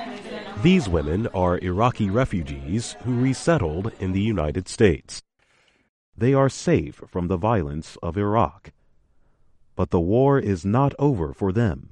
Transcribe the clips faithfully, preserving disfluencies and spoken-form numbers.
These women are Iraqi refugees who resettled in the United States. They are safe from the violence of Iraq. But the war is not over for them.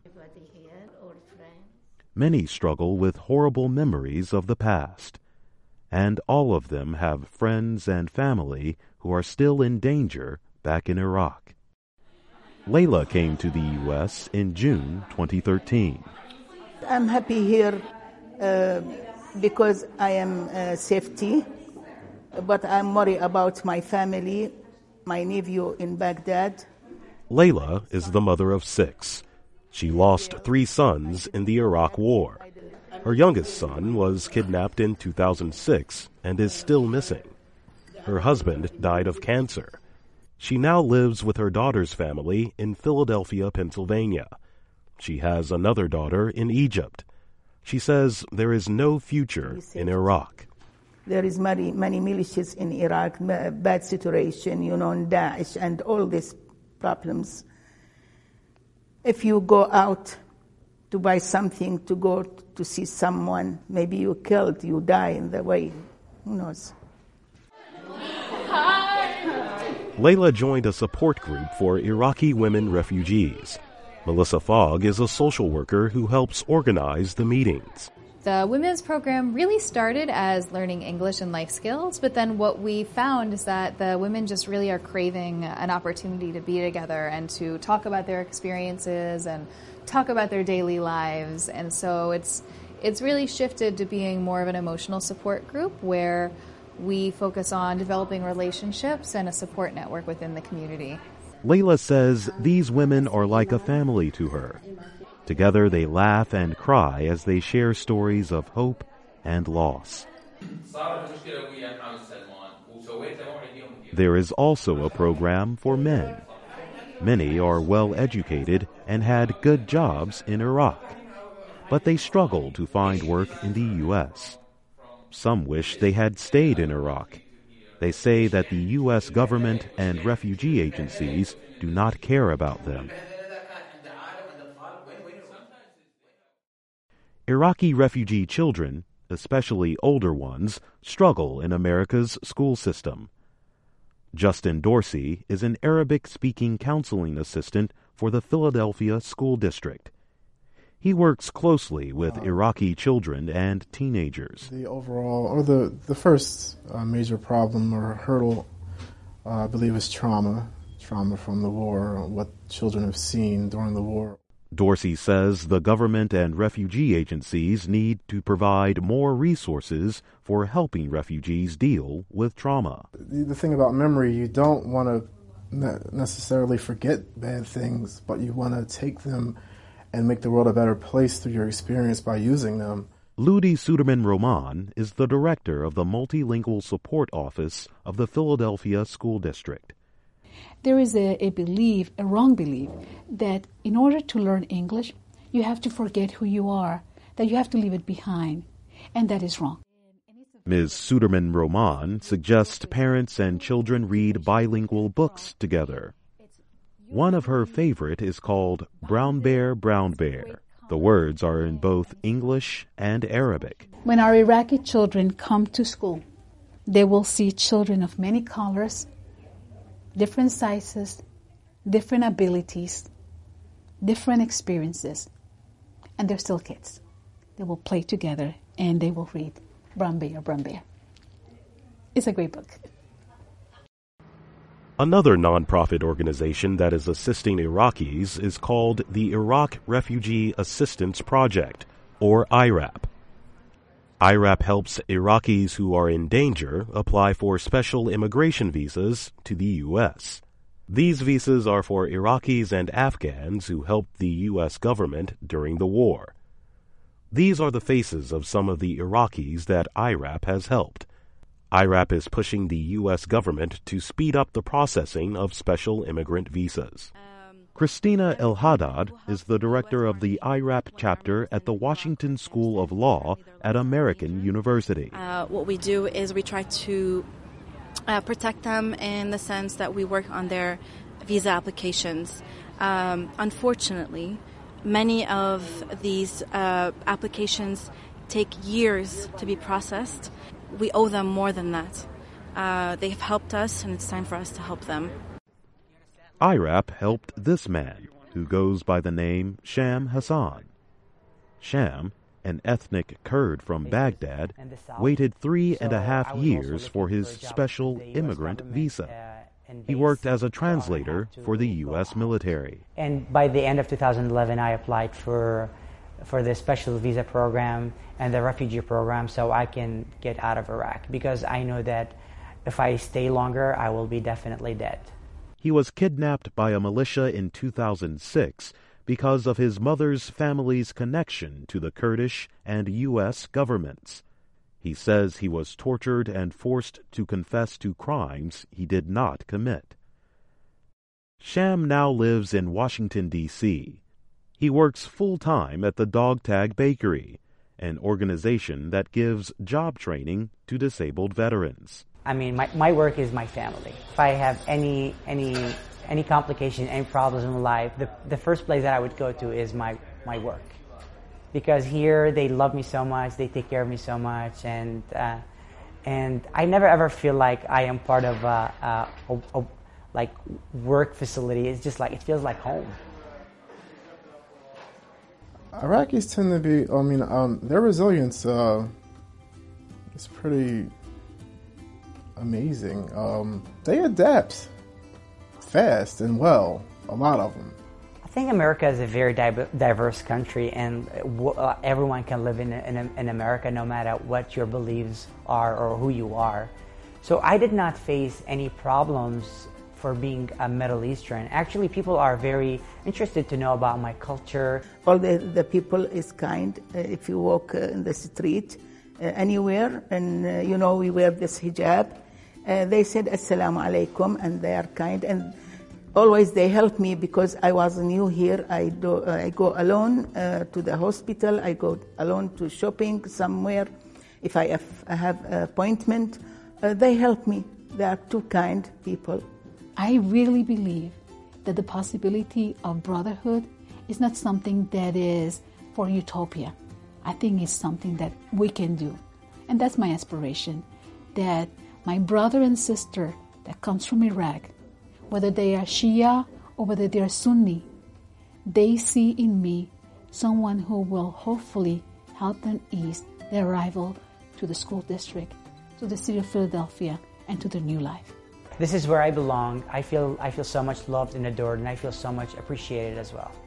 Many struggle with horrible memories of the past, and all of them have friends and family who are still in danger back in Iraq. Layla came to the U S in June twenty thirteen. I'm happy here uh, because I am uh, safety, but I'm worried about my family, my nephew in Baghdad. Layla is the mother of six. She lost three sons in the Iraq War. Her youngest son was kidnapped in two thousand six and is still missing. Her husband died of cancer. She now lives with her daughter's family in Philadelphia, Pennsylvania. She has another daughter in Egypt. She says there is no future in Iraq. There is many, many militias in Iraq, bad situation, you know, and Daesh and all these problems. If you go out to buy something, to go to see someone, maybe you killed, you die in the way. Who knows? Layla joined a support group for Iraqi women refugees. Melissa Fogg is a social worker who helps organize the meetings. The women's program really started as learning English and life skills, but then what we found is that the women just really are craving an opportunity to be together and to talk about their experiences and talk about their daily lives. And so it's it's really shifted to being more of an emotional support group where we focus on developing relationships and a support network within the community. Layla says these women are like a family to her. Together they laugh and cry as they share stories of hope and loss. There is also a program for men. Many are well educated and had good jobs in Iraq, but they struggle to find work in the U S. Some wish they had stayed in Iraq. They say that the U S government and refugee agencies do not care about them. Iraqi refugee children, especially older ones, struggle in America's school system. Justin Dorsey is an Arabic-speaking counseling assistant for the Philadelphia School District. He works closely with Iraqi children and teenagers. The overall, or the, the first uh, major problem or hurdle, uh, I believe, is trauma. Trauma from the war, what children have seen during the war. Dorsey says the government and refugee agencies need to provide more resources for helping refugees deal with trauma. The, the thing about memory, you don't want to ne- necessarily forget bad things, but you want to take them and make the world a better place through your experience by using them. Ludi Suderman Roman is the director of the Multilingual Support Office of the Philadelphia School District. There is a, a belief, a wrong belief, that in order to learn English, you have to forget who you are, that you have to leave it behind, and that is wrong. Miz Suderman Roman suggests parents and children read bilingual books together. One of her favorite is called Brown Bear, Brown Bear. The words are in both English and Arabic. When our Iraqi children come to school, they will see children of many colors, different sizes, different abilities, different experiences, and they're still kids. They will play together and they will read Brown Bear, Brown Bear. It's a great book. Another nonprofit organization that is assisting Iraqis is called the Iraq Refugee Assistance Project, or I RAP. I RAP helps Iraqis who are in danger apply for special immigration visas to the U S. These visas are for Iraqis and Afghans who helped the U S government during the war. These are the faces of some of the Iraqis that I RAP has helped. I RAP is pushing the U S government to speed up the processing of special immigrant visas. Christina El Haddad is the director of the I RAP chapter at the Washington School of Law at American University. Uh, what we do is we try to uh, protect them in the sense that we work on their visa applications. Um, unfortunately, many of these uh, applications take years to be processed, we owe them more than that. Uh, they've helped us, and it's time for us to help them. I RAP helped this man, who goes by the name Sham Hassan. Sham, an ethnic Kurd from Baghdad, waited three and a half years for his special immigrant visa. He worked as a translator for the U S military. And by the end of two thousand eleven, I applied for for the special visa program and the refugee program so I can get out of Iraq, because I know that if I stay longer, I will be definitely dead. He was kidnapped by a militia in two thousand six because of his mother's family's connection to the Kurdish and U S governments. He says he was tortured and forced to confess to crimes he did not commit. Sham now lives in Washington, D C He works full-time at the Dog Tag Bakery, an organization that gives job training to disabled veterans. I mean, my, my work is my family. If I have any any any complication, any problems in life, the the first place that I would go to is my, my work. Because here they love me so much, they take care of me so much, and uh, and I never ever feel like I am part of a, a, a, a like work facility. It's just like, it feels like home. Iraqis tend to be, I mean, um, their resilience uh, is pretty amazing. Um, they adapt fast and well, a lot of them. I think America is a very diverse country, and uh, everyone can live in, in, in America no matter what your beliefs are or who you are. So I did not face any problems for being a Middle Eastern. Actually, people are very interested to know about my culture. All the, the people is kind. Uh, if you walk uh, in the street, uh, anywhere, and uh, you know, we wear this hijab, uh, they said Assalamu alaikum, and they are kind. And always they help me because I was new here. I, do, uh, I go alone uh, to the hospital. I go alone to shopping somewhere. If I have, I have an appointment, uh, they help me. They are two kind people. I really believe that the possibility of brotherhood is not something that is for utopia. I think it's something that we can do. And that's my aspiration, that my brother and sister that comes from Iraq, whether they are Shia or whether they are Sunni, they see in me someone who will hopefully help them ease their arrival to the school district, to the city of Philadelphia, and to their new life. This is where I belong. I feel, I feel so much loved and adored, and I feel so much appreciated as well.